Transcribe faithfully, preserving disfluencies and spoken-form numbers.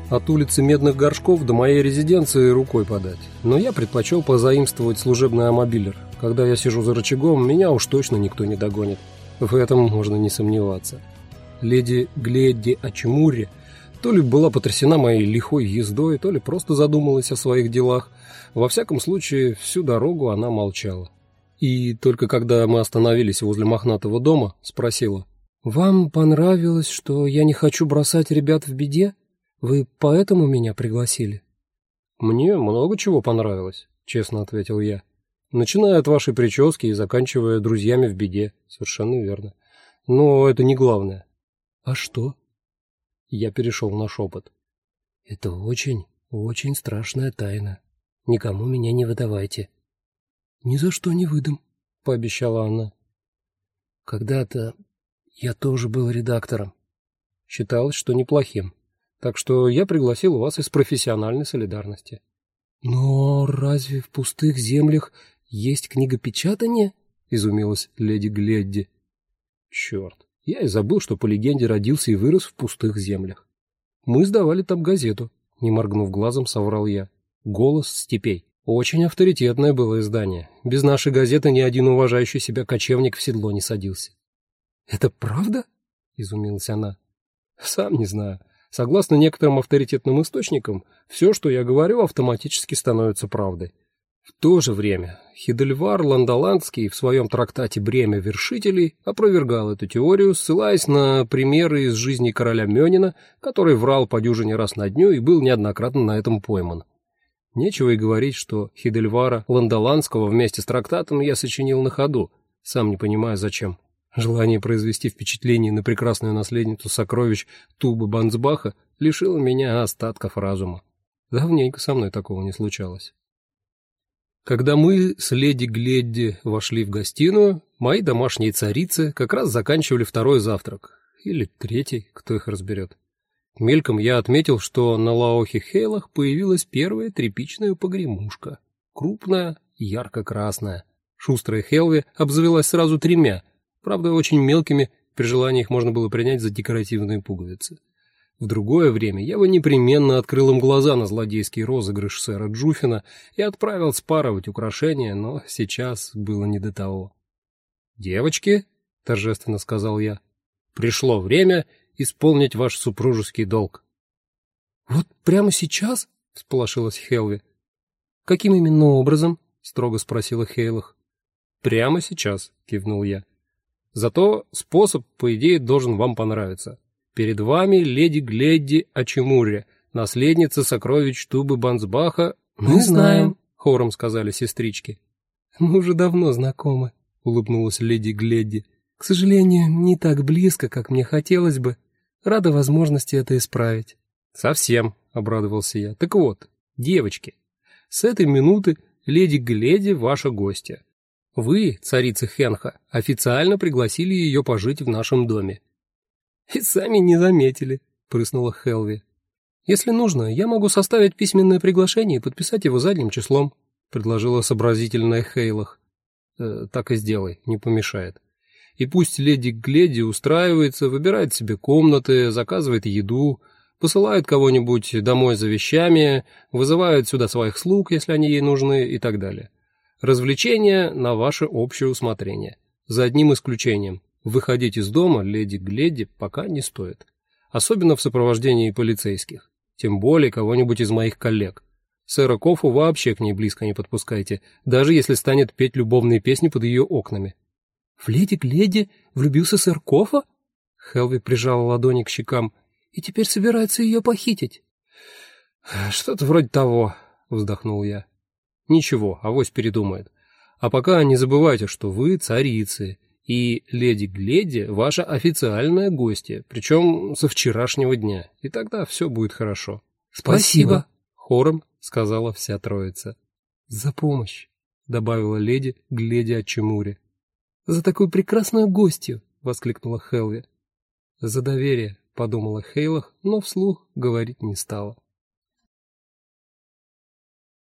От улицы Медных Горшков до моей резиденции рукой подать. Но я предпочел позаимствовать служебный амобилер. Когда я сижу за рычагом, меня уж точно никто не догонит. В этом можно не сомневаться. Леди Гледди Ачимури то ли была потрясена моей лихой ездой, то ли просто задумалась о своих делах. Во всяком случае, всю дорогу она молчала. И только когда мы остановились возле мохнатого дома, спросила: «Вам понравилось, что я не хочу бросать ребят в беде? Вы поэтому меня пригласили?» «Мне много чего понравилось», — честно ответил я. «Начиная от вашей прически и заканчивая друзьями в беде». Совершенно верно. Но это не главное. «А что?» Я перешел на шепот. «Это очень, очень страшная тайна. Никому меня не выдавайте». «Ни за что не выдам», — пообещала она. «Когда-то я тоже был редактором». Считалось, что неплохим. Так что я пригласил вас из профессиональной солидарности. «Но разве в пустых землях есть книгопечатание?» — изумилась леди Гледди. «Черт, я и забыл, что по легенде родился и вырос в пустых землях. Мы сдавали там газету», — не моргнув глазом, соврал я. «Голос степей». Очень авторитетное было издание. Без нашей газеты ни один уважающий себя кочевник в седло не садился. «Это правда?» — изумилась она. «Сам не знаю. Согласно некоторым авторитетным источникам, все, что я говорю, автоматически становится правдой. В то же время Хидельвар Ландоландский в своем трактате «Бремя вершителей» опровергал эту теорию, ссылаясь на примеры из жизни короля Мёнина, который врал по дюжине раз на дню и был неоднократно на этом пойман. Нечего и говорить, что Хидельвара Ландоландского вместе с трактатом я сочинил на ходу, сам не понимая зачем. Желание произвести впечатление на прекрасную наследницу сокровищ Тубы Бансбаха лишило меня остатков разума. Давненько со мной такого не случалось. Когда мы с леди Гледди вошли в гостиную, мои домашние царицы как раз заканчивали второй завтрак. Или третий, кто их разберет. Мельком я отметил, что на Лаохи-Хейлах появилась первая тряпичная погремушка. Крупная, ярко-красная. Шустрая Хелви обзавелась сразу тремя, правда, очень мелкими, при желании их можно было принять за декоративные пуговицы. В другое время я бы непременно открыл им глаза на злодейский розыгрыш сэра Джуфина и отправил спарывать украшения, но сейчас было не до того. «Девочки», — торжественно сказал я, — «пришло время исполнить ваш супружеский долг». «Вот прямо сейчас?» — всполошилась Хелви. «Каким именно образом?» — строго спросила Хейлах. «Прямо сейчас», — кивнул я. «Зато способ, по идее, должен вам понравиться. Перед вами леди Гледди Ачимури, наследница сокровищ Тубы Бансбаха». «Мы знаем», — хором сказали сестрички. «Мы уже давно знакомы», — улыбнулась леди Гледди. «К сожалению, не так близко, как мне хотелось бы. Рада возможности это исправить». «Совсем», — обрадовался я. «Так вот, девочки, с этой минуты леди Гледди ваша гостья. Вы, царица Хенха, официально пригласили ее пожить в нашем доме». «И сами не заметили», — прыснула Хелви. «Если нужно, я могу составить письменное приглашение и подписать его задним числом», — предложила сообразительная Хейлах. «Э, «Так и сделай, не помешает. И пусть леди Гледди устраивается, выбирает себе комнаты, заказывает еду, посылает кого-нибудь домой за вещами, вызывает сюда своих слуг, если они ей нужны, и так далее. Развлечения на ваше общее усмотрение. За одним исключением. Выходить из дома леди Гледди пока не стоит. Особенно в сопровождении полицейских. Тем более кого-нибудь из моих коллег. Сэра Кофу вообще к ней близко не подпускайте, даже если станет петь любовные песни под ее окнами». «В леди Гледди влюбился сэр Кофа?» Хелви прижала ладони к щекам. «И теперь собирается ее похитить?» «Что-то вроде того», — вздохнул я. «Ничего, авось передумает. А пока не забывайте, что вы царицы, и леди Гледди ваша официальная гостья, причем со вчерашнего дня, и тогда все будет хорошо». «Спасибо», — хором сказала вся троица. «За помощь», — добавила леди Гледди Ачимури. «За такую прекрасную гостью!» — воскликнула Хелви. «За доверие», — подумала Хейлах, но вслух говорить не стала.